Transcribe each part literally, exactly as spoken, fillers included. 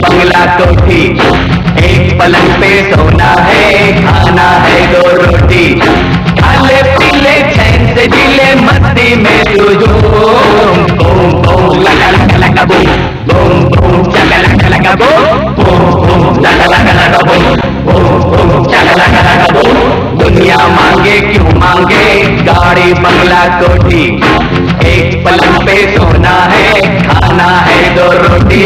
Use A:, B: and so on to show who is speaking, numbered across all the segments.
A: बंगला कोठी, एक पलंग पे सोना है, खाना है दो रोटी, खाले पीले चैन से जिले मस्ती में तू झूम। बूम बूम लगा लगा लगा बूम, बूम बूम चगा लगा लगा बूम, बूम बूम लगा लगा लगा बूम, बूम बूम चगा लगा लगा बूम। दुनिया मांगे क्यों मांगे गाड़ी बंगला कोठी, एक पलंग पे सोना है, खाना है दो रोटी।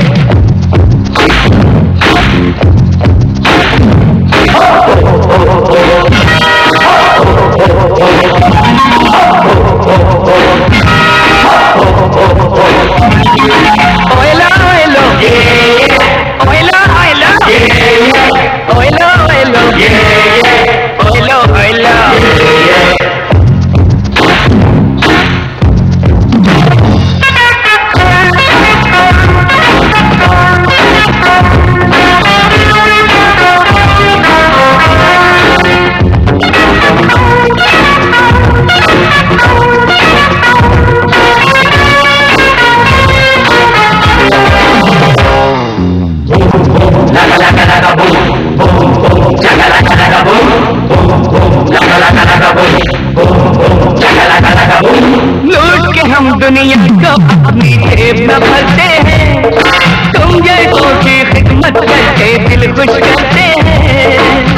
A: लूट के हम दुनिया को अपनी जेब में भरते हैं, तुम जैसों की खिदमत करके दिल खुश करते हैं।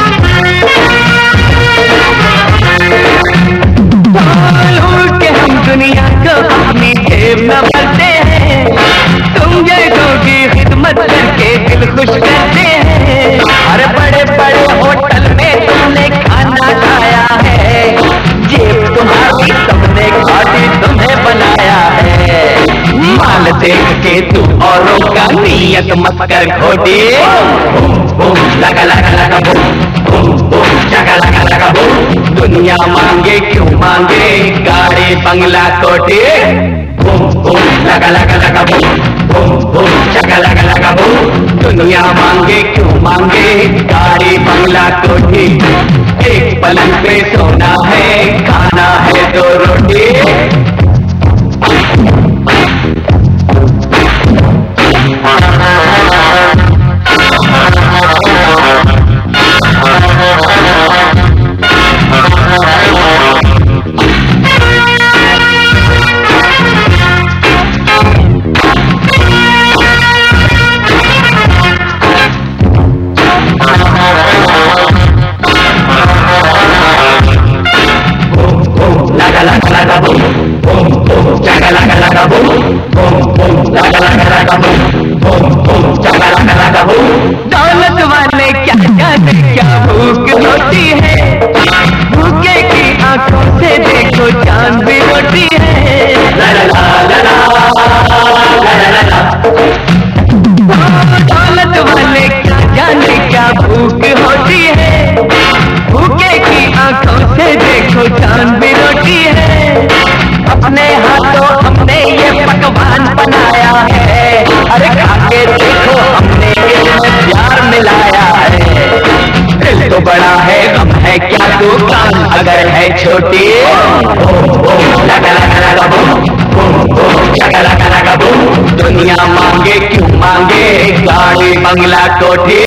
A: लूट के हम दुनिया को अपनी जेब में भरते हैं, तुम जैसों की खिदमत करके दिल खुश करते हैं। अरे बड़े बड़े होटल में तुमने खाना खाया है, जेब तुम्हारी तुमने खाती तुम्हें बनाया है। माल देख के तू औरों का नियत मत कर खोटी। बूम बूम लगा लगा लगा बूम, बूम बूम जगा लगा लगा बूम। दुनिया मांगे क्यों मांगे गाड़ी बंगला कोठी, बूम बूम लगा लगा लगा बूम, बूम बूम जगा लगा लगा बूम। दुनिया मांगे क्यों मांगे गाड़ी बंगला कोठी, एक पलंग पे सोना है, खाना है दो रोटी। दौलत वाले क्या जाने क्या भूख होती है, भूखे की आंखों से देखो चांद भी रोटी है। ला ला ला ला ला ला। दौलत वाले क्या जाने क्या भूख होती है, भूखे की आंखों से देखो चांद भी रोटी है। अपने हाथों हमने ये पकवान बनाया है, अरे खाके देखो हमने इसमें प्यार मिलाया है। दिल तो बड़ा है गम है क्या दुकान अगर है छोटी। लगा लगा लगा बूम, बूम बूम लगा लगा लगा बूम। दुनिया मांगे क्यों मांगे गाड़ी बंगला कोठी।